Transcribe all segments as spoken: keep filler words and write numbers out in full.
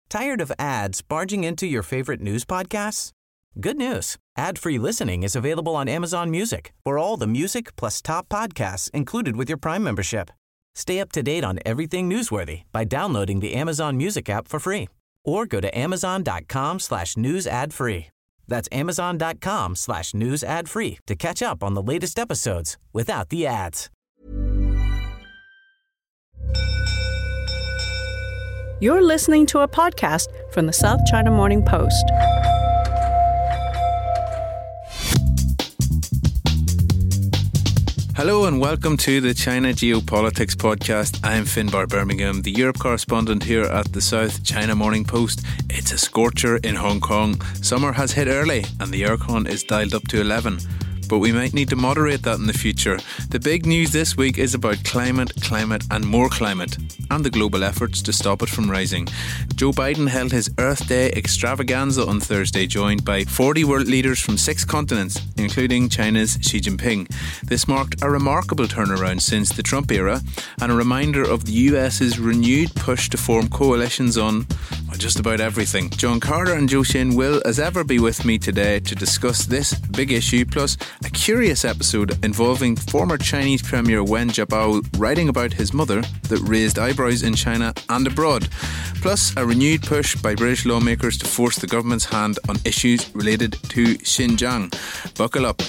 Tired of ads barging into your favorite news podcasts? Good news. Ad-free listening is available on Amazon Music for all the music plus top podcasts included with your Prime membership. Stay up to date on everything newsworthy by downloading the Amazon Music app for free or go to amazon.com slash news ad free. That's amazon.com slash news ad free to catch up on the latest episodes without the ads. You're listening to a podcast from the South China Morning Post. Hello and welcome to the China Geopolitics Podcast. I'm Finbar Birmingham, the Europe correspondent here at the South China Morning Post. It's a scorcher in Hong Kong. Summer has hit early and the aircon is dialed up to eleven. But we might need to moderate that in the future. The big news this week is about climate, climate and more climate, and the global efforts to stop it from rising. Joe Biden held his Earth Day extravaganza on Thursday, joined by forty world leaders from six continents, including China's Xi Jinping. This marked a remarkable turnaround since the Trump era, and a reminder of the U S's renewed push to form coalitions on well, just about everything. John Carter and Zhou Xin will, as ever, be with me today to discuss this big issue, plus a curious episode involving former Chinese Premier Wen Jiabao writing about his mother that raised eyebrows in China and abroad, plus a renewed push by British lawmakers to force the government's hand on issues related to Xinjiang. Buckle up.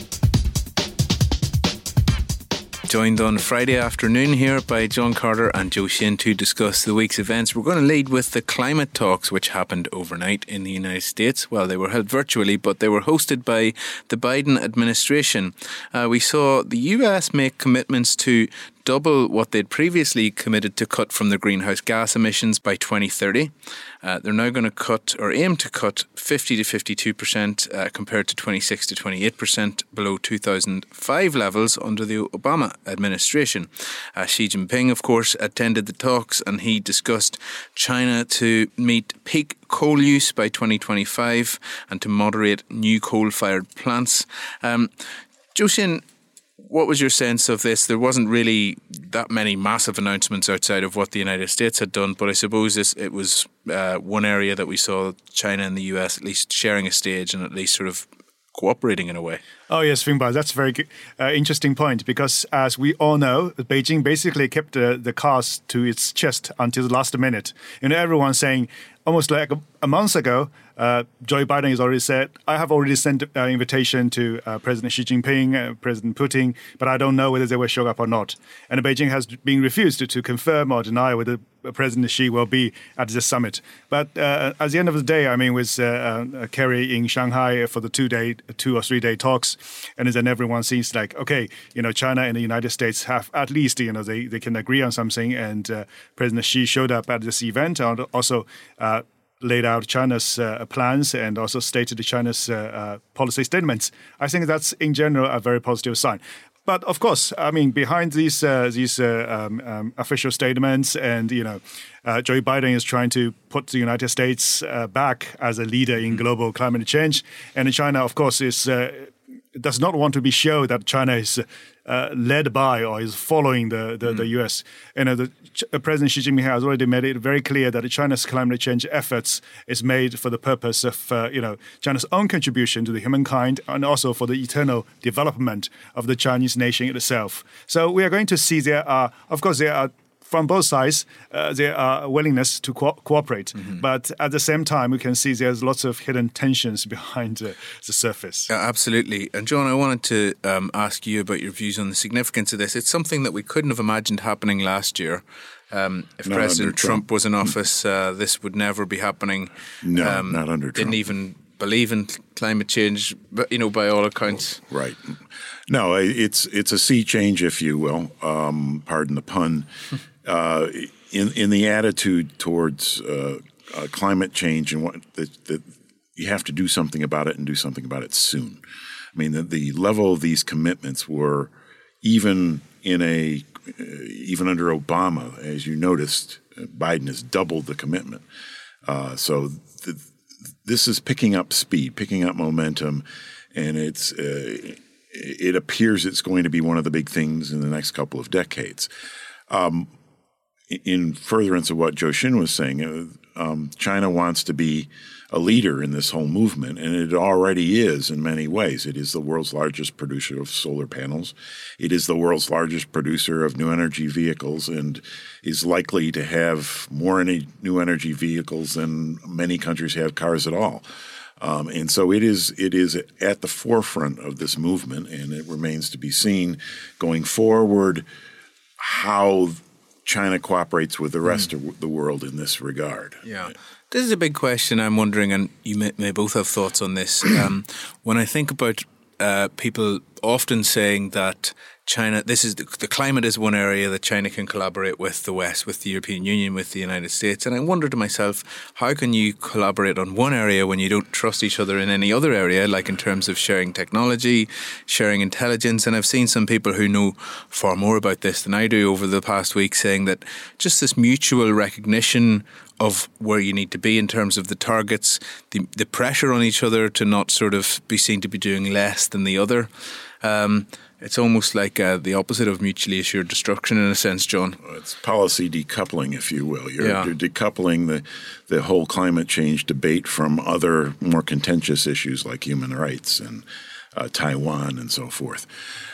Joined on Friday afternoon here by John Carter and Zhou Xin to discuss the week's events. We're going to lead with the climate talks which happened overnight in the United States. Well, they were held virtually, but they were hosted by the Biden administration. Uh, we saw the U S make commitments to double what they'd previously committed to cut from their greenhouse gas emissions by twenty thirty. Uh, they're now going to cut or aim to cut fifty to fifty-two percent uh, compared to twenty-six to twenty-eight percent below two thousand five levels under the Obama administration. Uh, Xi Jinping, of course, attended the talks and he discussed China to meet peak coal use by twenty twenty-five and to moderate new coal-fired plants. Um, Zhou Xin, what was your sense of this? There wasn't really that many massive announcements outside of what the United States had done, but I suppose this it was uh, one area that we saw China and the U S at least sharing a stage and at least sort of cooperating in a way. Oh, yes, Finbar, that's a very uh, interesting point because as we all know, Beijing basically kept uh, the cards to its chest until the last minute. You know, everyone's saying almost like a, a month ago, uh, Joe Biden has already said, I have already sent an uh, invitation to uh, President Xi Jinping, uh, President Putin, but I don't know whether they will show up or not. And Beijing has been refused to, to confirm or deny whether President Xi will be at the summit. But uh, at the end of the day, I mean, with uh, uh, Kerry in Shanghai for the two-day, two or three-day talks, and then everyone seems like, okay, you know, China and the United States have at least, you know, they, they can agree on something. And uh, President Xi showed up at this event and also uh, laid out China's uh, plans and also stated China's uh, uh, policy statements. I think that's, in general, a very positive sign. But of course, I mean, behind these uh, these uh, um, um, official statements, and you know, uh, Joe Biden is trying to put the United States uh, back as a leader in global climate change, and China, of course, is uh, does not want to be shown that China is uh, led by or is following the the, mm. the U S. You know, the uh, President Xi Jinping has already made it very clear that China's climate change efforts is made for the purpose of uh, you know China's own contribution to the humankind and also for the eternal development of the Chinese nation itself. So we are going to see there are, of course, there are. From both sides, uh, there are willingness to co- cooperate. Mm-hmm. But at the same time, we can see there's lots of hidden tensions behind uh, the surface. Yeah, absolutely. And John, I wanted to um, ask you about your views on the significance of this. It's something that we couldn't have imagined happening last year. Um, if not President Trump. Trump was in office, uh, this would never be happening. No, um, not under Trump. Didn't even believe in climate change, but, you know, by all accounts. Oh, right. No, it's it's a sea change, if you will. Um, pardon the pun. Uh, in in the attitude towards uh, uh, climate change and what that, that you have to do something about it and do something about it soon. I mean, the, the level of these commitments were even in a uh, even under Obama, as you noticed, Biden has doubled the commitment. Uh, so th- this is picking up speed, picking up momentum, and it's uh, it appears it's going to be one of the big things in the next couple of decades. Um, in furtherance of what Zhou Xin was saying, um, China wants to be a leader in this whole movement, and it already is in many ways. It is the world's largest producer of solar panels. It is the world's largest producer of new energy vehicles and is likely to have more any new energy vehicles than many countries have cars at all. Um, and so it is it is at the forefront of this movement, and it remains to be seen going forward how China cooperates with the rest mm. of the world in this regard. Yeah. This is a big question, I'm wondering, and you may, may both have thoughts on this. Um, when I think about uh, people often saying that China, this is the, the climate is one area that China can collaborate with the West, with the European Union, with the United States. And I wonder to myself, how can you collaborate on one area when you don't trust each other in any other area, like in terms of sharing technology, sharing intelligence? And I've seen some people who know far more about this than I do over the past week saying that just this mutual recognition of where you need to be in terms of the targets, the, the pressure on each other to not sort of be seen to be doing less than the other. Um, it's almost like uh, the opposite of mutually assured destruction in a sense, John. It's policy decoupling, if you will. You're, yeah. you're decoupling the, the whole climate change debate from other more contentious issues like human rights and uh, Taiwan and so forth.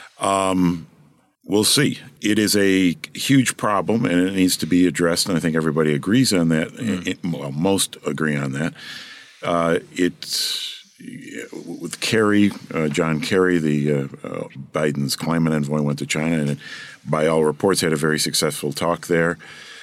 Um We'll see. It is a huge problem, and it needs to be addressed, and I think everybody agrees on that. Mm. It, well, most agree on that. Uh, it's with Kerry, uh, John Kerry, the uh, uh, Biden's climate envoy, went to China, and by all reports had a very successful talk there.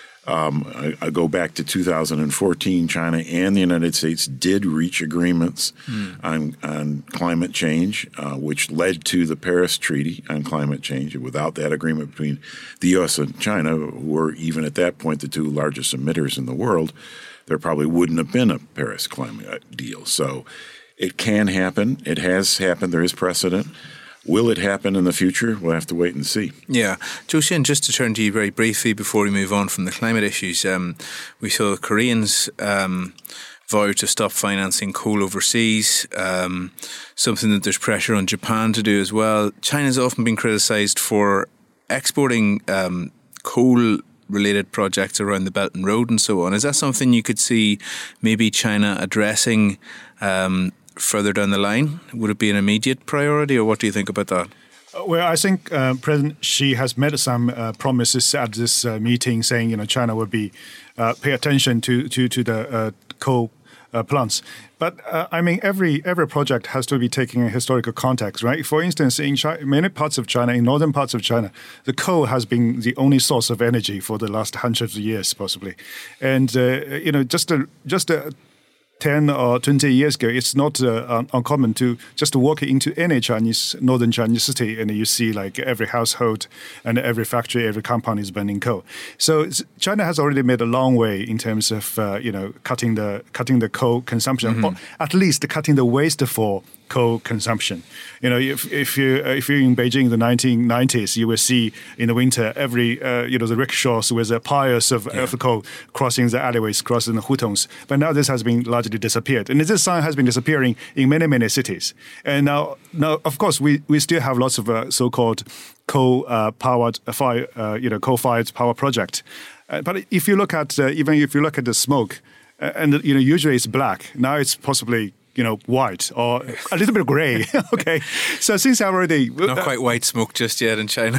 Um, I, I go back to two thousand fourteen. China and the United States did reach agreements mm. on, on climate change, uh, which led to the Paris Treaty on climate change. Without that agreement between the U S and China, who were even at that point the two largest emitters in the world, there probably wouldn't have been a Paris climate deal. So it can happen. It has happened. There is precedent. Will it happen in the future? We'll have to wait and see. Yeah. Zhou Xin, just to turn to you very briefly before we move on from the climate issues, um, we saw the Koreans um, vow to stop financing coal overseas, um, something that there's pressure on Japan to do as well. China's often been criticised for exporting um, coal-related projects around the Belt and Road and so on. Is that something you could see maybe China addressing um further down the line? Would it be an immediate priority, or what do you think about that? Well, I think uh, President Xi has made some uh, promises at this uh, meeting, saying you know China will be uh, pay attention to to to the uh, coal uh, plants. But uh, I mean, every every project has to be taken in historical context, right? For instance, in China, many parts of China, in northern parts of China, the coal has been the only source of energy for the last hundreds of years, possibly, and uh, you know just a, just a. ten or twenty years ago, it's not uh, uncommon to just walk into any Chinese, northern Chinese city, and you see like every household and every factory, every compound is burning coal. So China has already made a long way in terms of, uh, you know, cutting the cutting the coal consumption, mm-hmm. or at least cutting the waste for coal consumption. You know, if if you uh, if you're in Beijing in the nineteen nineties, you will see in the winter every uh, you know the rickshaws with the piles of, yeah. of coal crossing the alleyways, crossing the hutongs. But now this has been largely disappeared, and this sign has been disappearing in many many cities. And now now of course we, we still have lots of uh, so-called coal uh, powered uh, fire uh, you know coal fired power project. Uh, but if you look at uh, even if you look at the smoke, uh, and you know usually it's black. Now it's possibly you know, white or a little bit grey. Okay, so since I already not quite white smoke just yet in China.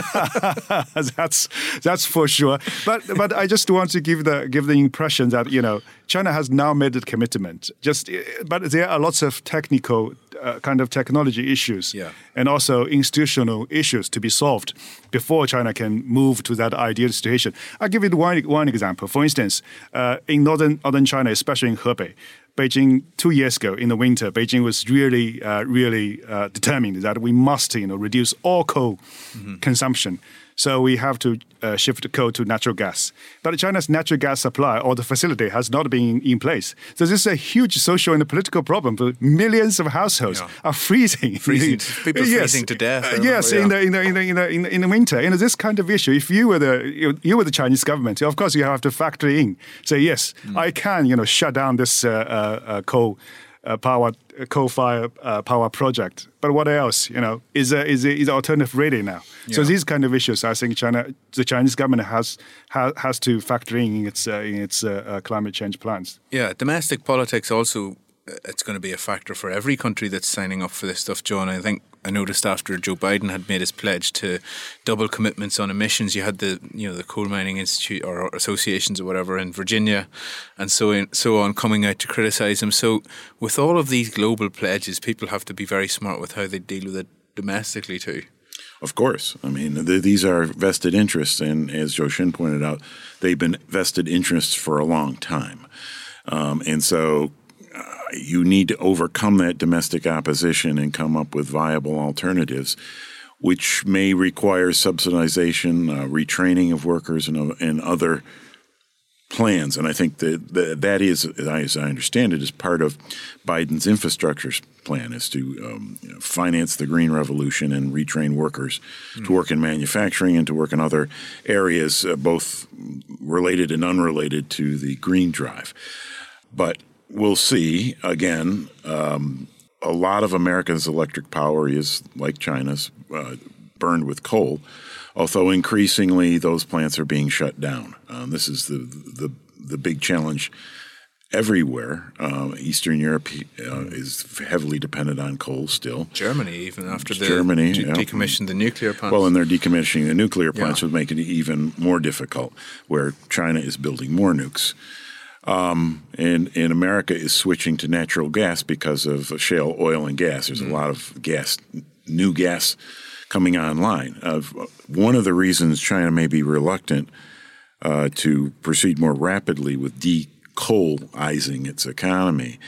that's that's for sure. But but I just want to give the give the impression that you know China has now made a commitment. Just but there are lots of technical uh, kind of technology issues, yeah. and also institutional issues to be solved before China can move to that ideal situation. I'll give you one one example. For instance, uh, in northern northern China, especially in Hebei, Beijing, two years ago in the winter, Beijing was really, uh, really uh, determined that we must, you know, reduce all coal mm-hmm. consumption. So we have to uh, shift coal to natural gas. But China's natural gas supply or the facility has not been in place. So this is a huge social and political problem. Millions of households yeah. are freezing. freezing people yes. freezing to death. Uh, yes, yeah. in, the, in, the, in, the, in, the, in, the, in the winter. And this kind of issue, if you were the you, you were the Chinese government, of course you have to factor in. Say, yes, mm. I can, you know, shut down this uh, uh, uh, coal uh, power coal-fired uh, power project. But what else? You know, is uh, is is alternative ready now? Yeah. So these kind of issues, I think China, the Chinese government has has, has to factor in in its uh, in its uh, uh, climate change plans. Yeah, domestic politics also. It's going to be a factor for every country that's signing up for this stuff, John. I think I noticed after Joe Biden had made his pledge to double commitments on emissions, you had the you know the Coal Mining Institute or associations or whatever in Virginia and so in, so on coming out to criticise him. So with all of these global pledges, people have to be very smart with how they deal with it domestically too. Of course. I mean, the, these are vested interests, and as Zhou Xin pointed out, they've been vested interests for a long time. Um, and so you need to overcome that domestic opposition and come up with viable alternatives, which may require subsidization, uh, retraining of workers, and, uh, and other plans. And I think that that, that is, as I understand it, is part of Biden's infrastructure plan, is to um, you know, finance the green revolution and retrain workers mm. to work in manufacturing and to work in other areas, uh, both related and unrelated to the green drive. But we'll see. Again, um, a lot of America's electric power is, like China's, uh, burned with coal, although increasingly those plants are being shut down. Um, this is the, the the big challenge everywhere. Uh, Eastern Europe uh, is heavily dependent on coal still. Germany, even after the Germany, de- yeah. decommissioned the nuclear plants. Well, and they're decommissioning the nuclear plants, yeah. would make it even more difficult, where China is building more nukes. Um, and, and America is switching to natural gas because of shale oil and gas. There's mm. a lot of gas, new gas coming online. Uh, one of the reasons China may be reluctant uh, to proceed more rapidly with decoalizing its economy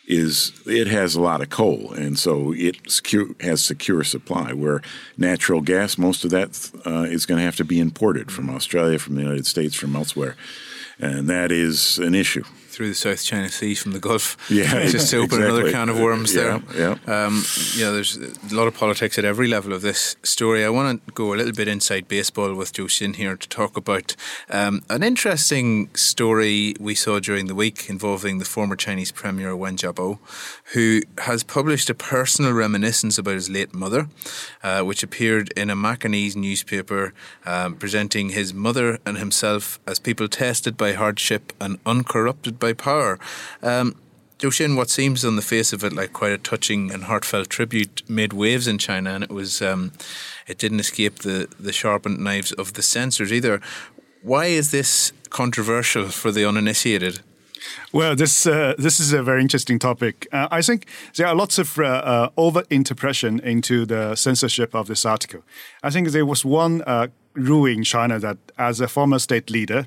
is it has a lot of coal, and so it secure, has secure supply, where natural gas, most of that uh, is going to have to be imported from Australia, from the United States, from elsewhere. And that is an issue. Through the South China Sea from the Gulf. Yeah, just to open exactly. another can of worms yeah, there. Yeah. Um, you know, there's a lot of politics at every level of this story. I want to go a little bit inside baseball with Zhou Xin here to talk about um, an interesting story we saw during the week involving the former Chinese Premier Wen Jiabao, who has published a personal reminiscence about his late mother, uh, which appeared in a Macanese newspaper, um, presenting his mother and himself as people tested by hardship and uncorrupted by power. Um, Zhou Xin, what seems on the face of it like quite a touching and heartfelt tribute, made waves in China, and it was um, it didn't escape the, the sharpened knives of the censors either. Why is this controversial for the uninitiated? Well, this uh, this is a very interesting topic. Uh, I think there are lots of uh, uh, over-interpretation into the censorship of this article. I think there was one uh, rule in China that as a former state leader,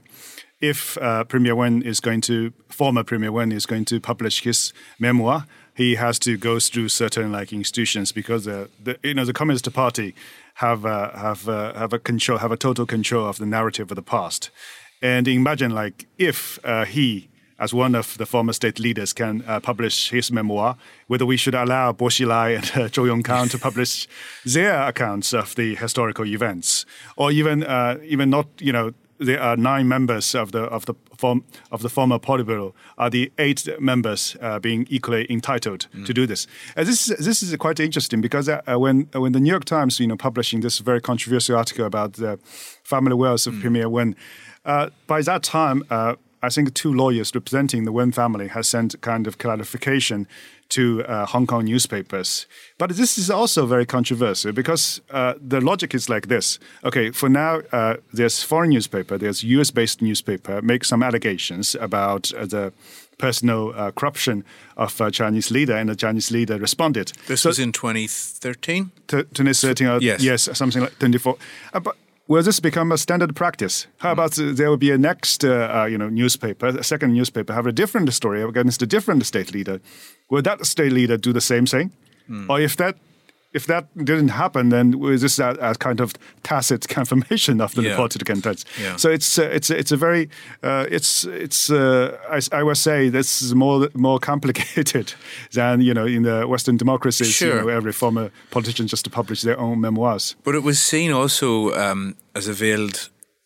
if uh, Premier Wen is going to, former Premier Wen is going to publish his memoir, he has to go through certain like institutions because uh, the you know the Communist Party have uh, have uh, have a control, have a total control of the narrative of the past. And imagine like if uh, he, as one of the former state leaders, can uh, publish his memoir, whether we should allow Bo Xilai and uh, Zhou Yongkang to publish their accounts of the historical events, or even uh, even not, you know. There are nine members of the of the form of the former Politburo. Are the eight members uh, being equally entitled mm. to do this? Uh, this is this is quite interesting because uh, when uh, when the New York Times, you know, publishing this very controversial article about the family wealth of mm. Premier Wen, uh, by that time, uh, I think two lawyers representing the Wen family has sent kind of clarification to uh, Hong Kong newspapers. But this is also very controversial because uh, the logic is like this. Okay, for now, uh, there's foreign newspaper, there's U S-based newspaper, make some allegations about uh, the personal uh, corruption of a Chinese leader, and the Chinese leader responded. This so, was in twenty thirteen? T- twenty thirteen, or, yes. yes, something like twenty-four. Uh, but will this become a standard practice? How about uh, there will be a next, uh, uh, you know, newspaper, a second newspaper, have a different story against a different state leader? Will that state leader do the same thing? Mm. Or if that if that didn't happen, then was this a, a kind of tacit confirmation of the yeah. reported contents? Yeah. So it's uh, it's it's a very uh, it's it's uh, I, I would say this is more more complicated than you know in the Western democracies. Sure. You know, every former politician just to publish their own memoirs. But it was seen also um, as a veiled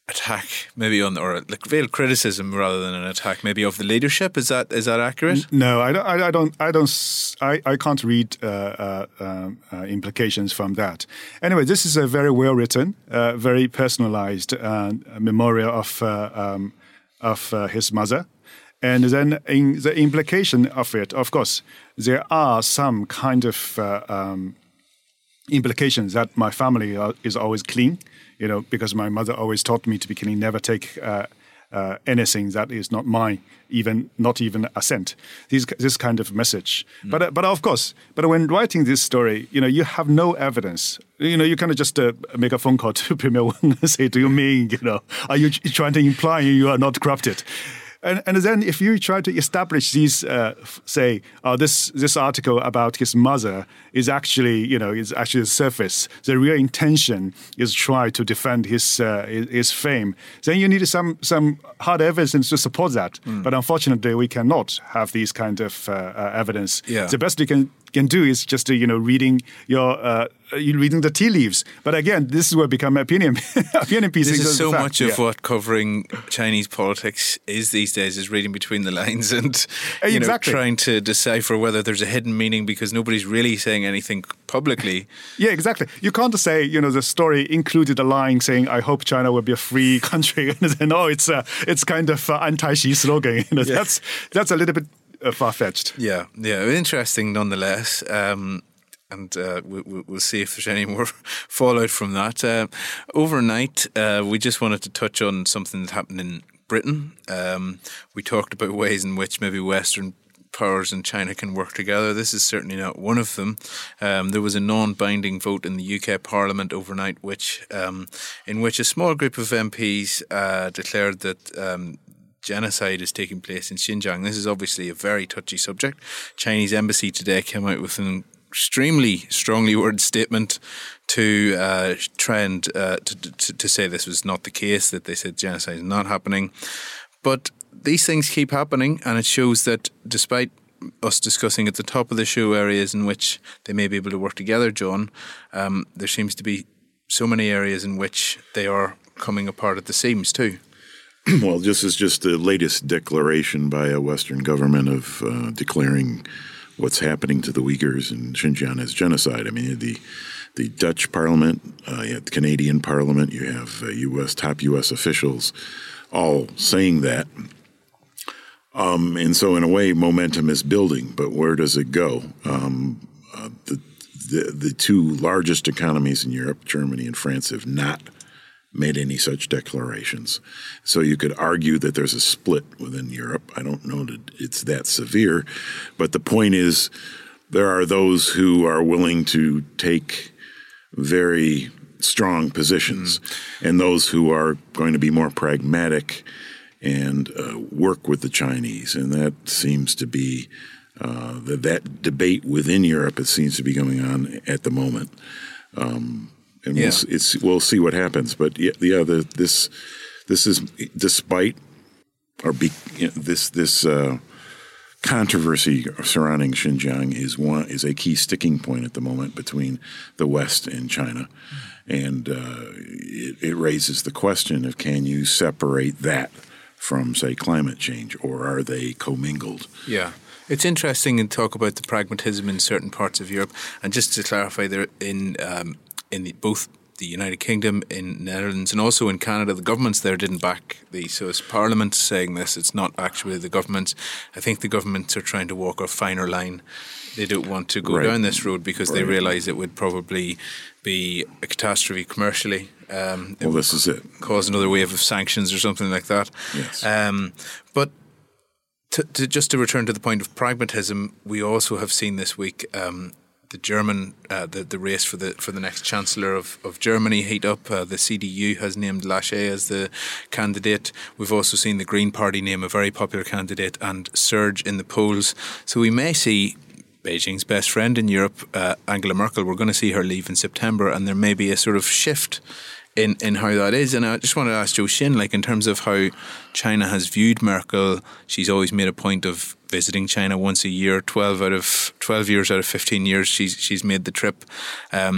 attack, maybe on, or like veiled criticism rather than an attack, maybe of the leadership. Is that is that accurate? No, I don't. I don't. I don't. I, I can't read uh, uh, um, uh, implications from that. Anyway, this is a very well written, uh, very personalized uh, memorial of uh, um, of uh, his mother. And then in the implication of it, of course, there are some kind of uh, um, implications that my family are, is always clean, you know, because my mother always taught me to be clean, never take uh, uh, anything that is not mine, even not even a cent. This this kind of message. Mm. But uh, but of course, but when writing this story, you know, you have no evidence. You know, you kind of just uh, make a phone call to Premier Wang and say, "Do you mean, you know, are you trying to imply you are not corrupted?" And, and then if you try to establish these, uh, say, uh, this this article about his mother is actually, you know, is actually the surface. The real intention is try to defend his uh, his, his fame. Then you need some some hard evidence to support that. Mm. But unfortunately, we cannot have these kind of uh, uh, evidence. Yeah. The best we can can do is just, uh, you know, reading your uh, you reading the tea leaves. But again, this is where become opinion opinion pieces. This is so fact. much of yeah. what covering Chinese politics is these days, is reading between the lines and you exactly. know, trying to decipher whether there's a hidden meaning because nobody's really saying anything publicly. Yeah, exactly. You can't say, you know, the story included a line saying, "I hope China will be a free country," and then, oh, it's uh, it's kind of uh, anti-Xi slogan. You know, yeah. That's that's a little bit uh, far-fetched. Yeah, yeah, interesting nonetheless. Um, And uh, we, we'll see if there's any more fallout from that. Uh, overnight, uh, we just wanted to touch on something that happened in Britain. Um, we talked about ways in which maybe Western powers and China can work together. This is certainly not one of them. Um, there was a non-binding vote in the U K Parliament overnight, which um, in which a small group of M Ps uh, declared that Um, genocide is taking place in Xinjiang. This is obviously a very touchy subject. Chinese embassy today came out with an extremely strongly worded statement to uh, try and uh, to, to, to say this was not the case, that they said genocide is not happening. But these things keep happening, and it shows that despite us discussing at the top of the show areas in which they may be able to work together, John, um, there seems to be so many areas in which they are coming apart at the seams too. Well, this is just the latest declaration by a Western government of uh, declaring what's happening to the Uyghurs in Xinjiang as genocide. I mean, the the Dutch Parliament, uh, you have the Canadian Parliament, you have uh, U S top U S officials all saying that. Um, and so in a way, momentum is building, but where does it go? Um, uh, the, the the two largest economies in Europe, Germany and France, have not made any such declarations. So you could argue that there's a split within Europe. I don't know that it's that severe, but the point is there are those who are willing to take very strong positions mm. and those who are going to be more pragmatic and uh, work with the Chinese. And that seems to be uh, that, that debate within Europe, it seems to be going on at the moment. Um, And yeah. we'll, it's, we'll see what happens, but yeah, yeah the, this this is despite or be, you know, this this uh, controversy surrounding Xinjiang is one is a key sticking point at the moment between the West and China, and uh, it, it raises the question of can you separate that from, say, climate change, or are they commingled? Yeah. It's interesting to talk about the pragmatism in certain parts of Europe, and just to clarify, there in um, in the, both the United Kingdom, in Netherlands, and also in Canada, the governments there didn't back these. So it's Parliament saying this. It's not actually the governments. I think the governments are trying to walk a finer line. They don't want to go right. down this road because right. they realise it would probably be a catastrophe commercially. Um, well, this is it. Cause another wave of sanctions or something like that. Yes. Um, but to, to, just to return to the point of pragmatism, we also have seen this week um, the German, uh, the, the race for the for the next Chancellor of, of Germany heat up. Uh, the C D U has named Laschet as the candidate. We've also seen the Green Party name a very popular candidate and surge in the polls. So we may see Beijing's best friend in Europe, uh, Angela Merkel. We're going to see her leave in September, and there may be a sort of shift in, in how that is. And I just want to ask Zhou Xin, like in terms of how China has viewed Merkel, she's always made a point of visiting China once a year. Twelve out of twelve years out of fifteen years, she's she's made the trip. Um,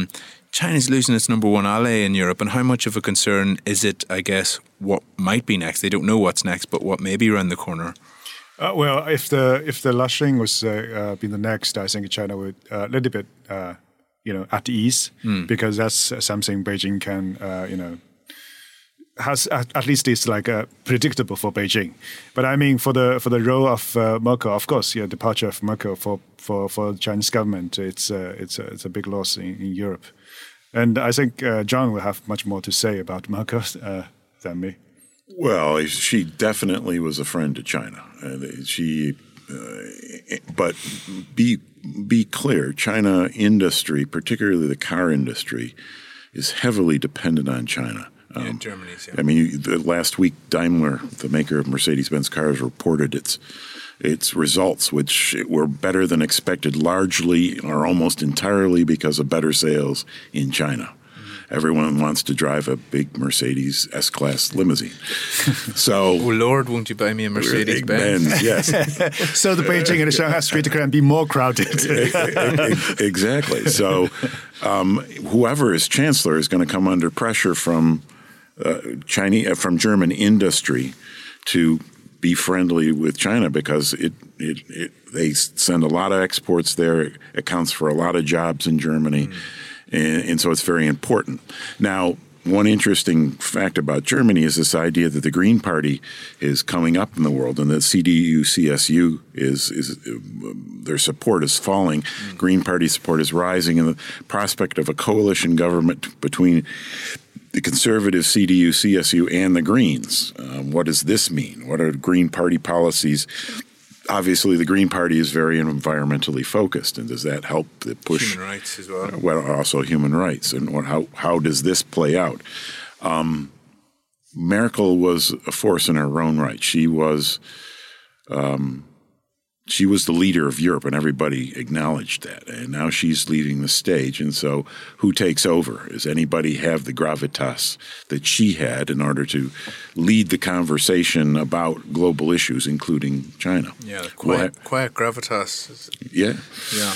China's losing its number one ally in Europe, and how much of a concern is it, I guess, what might be next? They don't know what's next, but what may be around the corner. Uh, well, if the if the Lushing was uh, uh, being the next, I think China would a uh, little bit, uh, you know, at ease mm. because that's something Beijing can, uh, you know, has at, at least it's like uh, predictable for Beijing. But I mean, for the for the role of uh, Merkel, of course, yeah, departure of Merkel for for for the Chinese government, it's uh, it's a, it's a big loss in, in Europe. And I think uh, John will have much more to say about Merkel uh, than me. Well, she definitely was a friend to China. Uh, she, uh, but be be clear, China industry, particularly the car industry, is heavily dependent on China. Um, yeah, Germany's. Yeah. I mean, the, last week Daimler, the maker of Mercedes-Benz cars, reported its its results, which were better than expected, largely or almost entirely because of better sales in China. Everyone wants to drive a big Mercedes S-Class limousine. So, oh Lord, won't you buy me a Mercedes-Benz? Yes. So the Beijing and the Shanghai street can be more crowded. Exactly. So um, whoever is chancellor is going to come under pressure from uh, Chinese, uh, from German industry to be friendly with China because it, it, it they send a lot of exports there. It accounts for a lot of jobs in Germany. Mm. And, and so it's very important. Now, one interesting fact about Germany is this idea that the Green Party is coming up in the world, and that C D U C S U is is uh, their support is falling. Mm. Green Party support is rising, and the prospect of a coalition government between the conservative C D U C S U and the Greens. Um, what does this mean? What are Green Party policies? Obviously, the Green Party is very environmentally focused, and does that help the push human rights as well? Well, also human rights, and how how does this play out? Um, Merkel was a force in her own right. She was um, she was the leader of Europe, and everybody acknowledged that. And now she's leaving the stage, and so who takes over? Does anybody have the gravitas that she had in order to lead the conversation about global issues, including China? Yeah, quiet, well, quiet gravitas. Yeah. Yeah.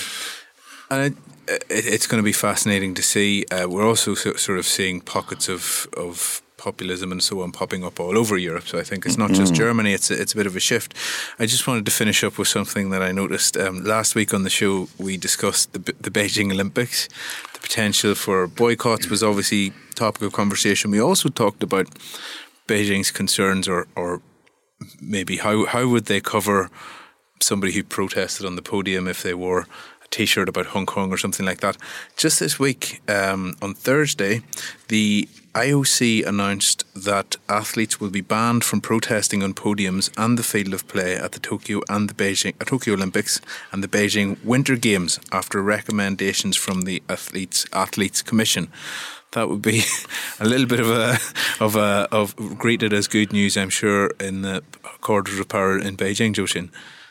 And it, it, it's going to be fascinating to see. Uh, we're also so, sort of seeing pockets of, of populism and so on popping up all over Europe. So I think it's not just Germany, it's a, it's a bit of a shift. I just wanted to finish up with something that I noticed. Um, last week on the show, we discussed the, the Beijing Olympics. The potential for boycotts was obviously topic of conversation. We also talked about Beijing's concerns, or, or maybe how, how would they cover somebody who protested on the podium if they wore a T-shirt about Hong Kong or something like that. Just this week, um, on Thursday, the I O C announced that athletes will be banned from protesting on podiums and the field of play at the Tokyo and the Beijing uh, Tokyo Olympics and the Beijing Winter Games after recommendations from the Athletes Athletes Commission. That would be a little bit of a of a of greeted as good news, I'm sure, in the quarters of power in Beijing, Zhou.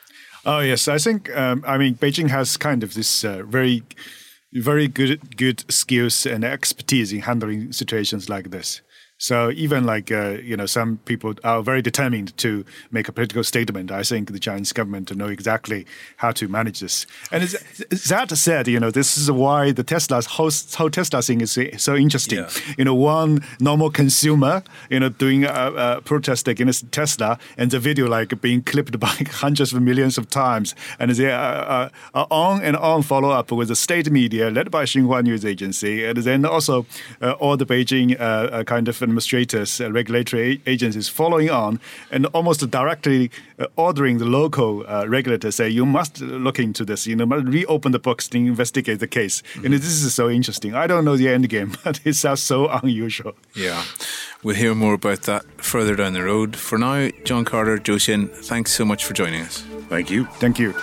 Oh yes, I think um, I mean Beijing has kind of this uh, very. very good good skills and expertise in handling situations like this. So even like, uh, you know, some people are very determined to make a political statement. I think the Chinese government know exactly how to manage this. And it's, it's that said, you know, this is why the Tesla's whole, whole Tesla thing is so interesting. Yeah. You know, one normal consumer, you know, doing a, a protest against Tesla, and the video like being clipped by hundreds of millions of times. And they are, are on and on follow up with the state media led by Xinhua News Agency. And then also uh, all the Beijing uh, kind of administrators, uh, regulatory agencies following on and almost directly uh, ordering the local uh, regulators say, you must look into this, you know, reopen the books to investigate the case. Mm-hmm. And this is so interesting. I don't know the end game, but it sounds so unusual. Yeah. We'll hear more about that further down the road. For now, John Carter, Zhou Xin, thanks so much for joining us. Thank you. Thank you.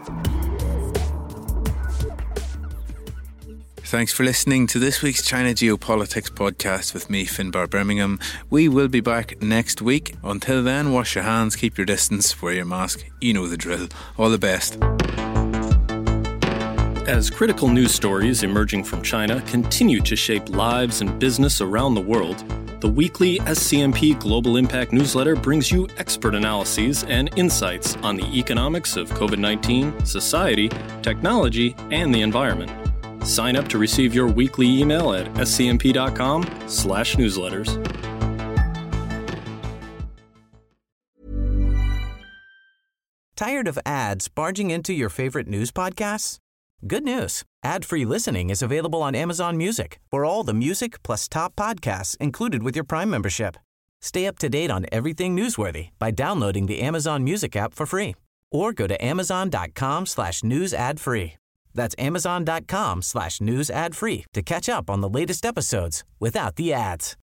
Thanks for listening to this week's China Geopolitics podcast with me, Finbar Birmingham. We will be back next week. Until then, wash your hands, keep your distance, wear your mask. You know the drill. All the best. As critical news stories emerging from China continue to shape lives and business around the world, the weekly S C M P Global Impact newsletter brings you expert analyses and insights on the economics of COVID nineteen, society, technology, and the environment. Sign up to receive your weekly email at scmp.com slash newsletters. Tired of ads barging into your favorite news podcasts? Good news. Ad-free listening is available on Amazon Music for all the music plus top podcasts included with your Prime membership. Stay up to date on everything newsworthy by downloading the Amazon Music app for free or go to amazon.com slash news ad free. That's amazon.com slash news ad free to catch up on the latest episodes without the ads.